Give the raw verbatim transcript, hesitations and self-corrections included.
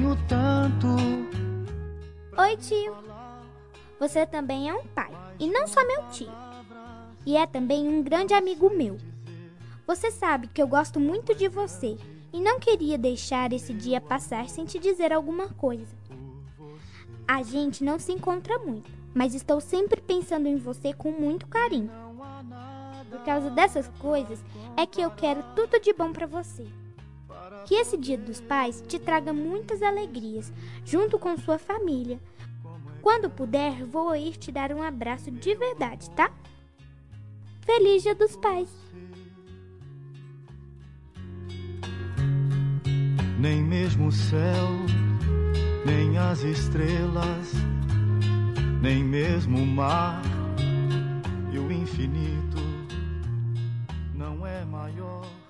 amo tanto. Oi, tio. Você também é um pai, e não só meu tio. E é também um grande amigo meu. Você sabe que eu gosto muito de você e não queria deixar esse dia passar sem te dizer alguma coisa. A gente não se encontra muito, mas estou sempre pensando em você com muito carinho. Por causa dessas coisas é que eu quero tudo de bom para você. Que esse Dia dos Pais te traga muitas alegrias, junto com sua família. Quando puder, vou ir te dar um abraço de verdade, tá? Feliz Dia dos Pais! Nem mesmo o céu, nem as estrelas, nem mesmo o mar e o infinito não é maior